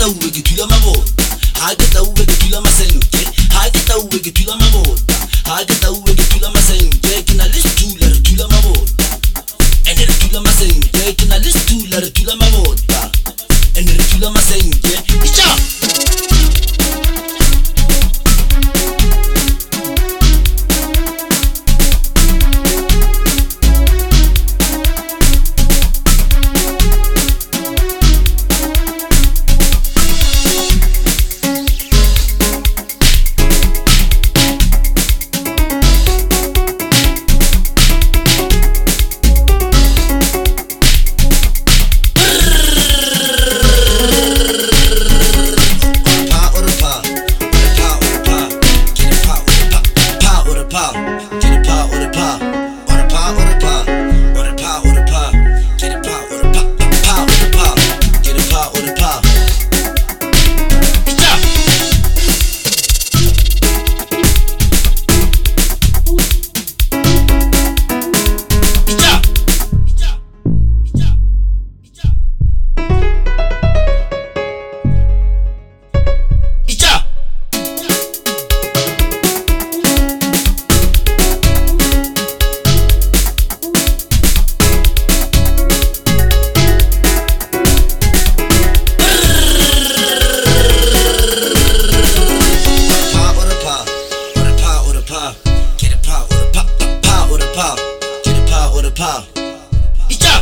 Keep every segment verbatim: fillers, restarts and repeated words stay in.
uwe gitula mabota hageta uwe gitula masenke hageta uwe gitula mabota hageta uwe gitula masenke kina listula gitula mabota ene gitula masenke kina listula gitula mabota ene gitula masenke icha pow. Icha.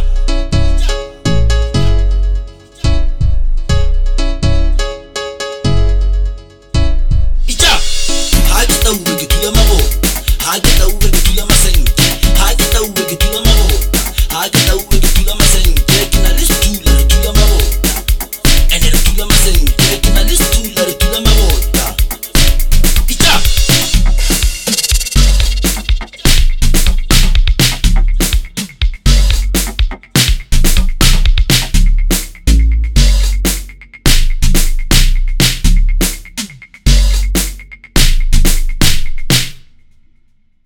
Icha. Hageta uwe gitula mabo. Hageta uwe gitula masenke. Hageta uwe gitula mabo. Hageta uwe